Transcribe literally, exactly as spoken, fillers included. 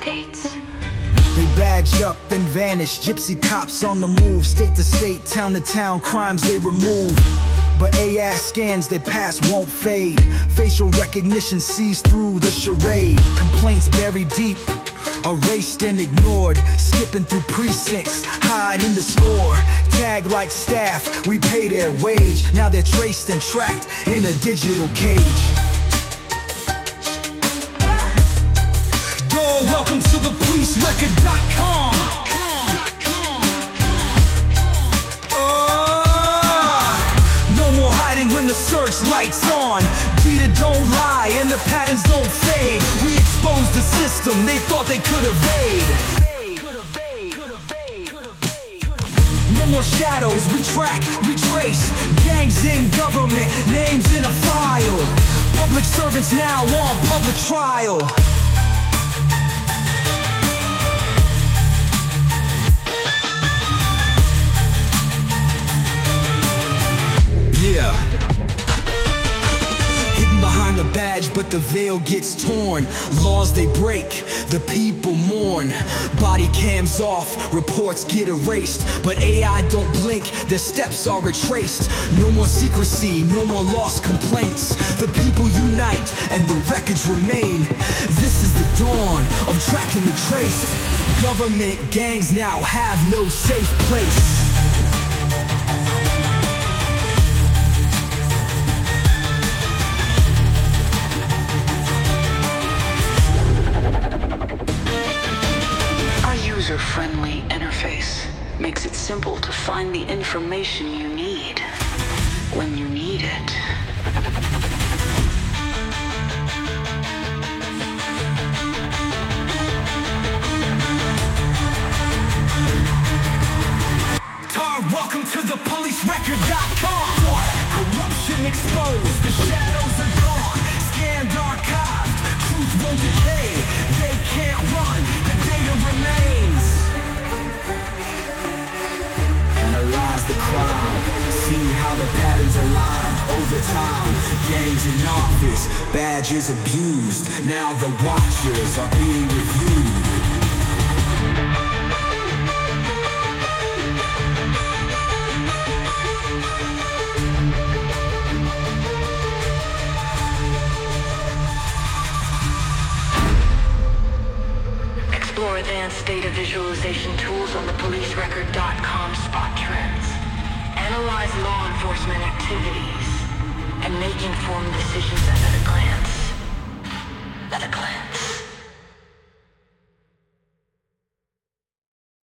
updates. They badge up, then vanish. Gypsy cops on the move. State to state, town to town, crimes they remove. But A I scans they pass won't fade. Facial recognition sees through the charade. Complaints buried deep, erased and ignored. Skipping through precincts, hide in the store. Tag like staff, we pay their wage. Now they're traced and tracked in a digital cage. Yo, welcome to the police record dot com. When the searchlight's on, Data don't lie and the patterns don't fade. We exposed the system they thought they could evade. No more shadows, we track, we trace. Gangs in government, names in a file. Public servants now on public trial. Yeah. Hidden behind the badge, but the veil gets torn. Laws they break, the people mourn. Body cams off, reports get erased. But A I don't blink, their steps are retraced. No more secrecy, no more lost complaints. The people unite, and the records remain. This is the dawn of tracking the trace. Government gangs now have no safe place. User-friendly interface makes it simple to find the information you need when you need it. Tar, welcome to the police record dot com. Corruption exposed, the shadows are gone. Scanned, archived, truth won't decay. They can't run, the data remains. Analyze the crime, see how the patterns align. Over time, gangs in office, badges abused. Now the watchers are being reviewed. Explore advanced data visualization tools on the police record dot com spot trends. Analyze law enforcement activities and make informed decisions at a glance. At a glance.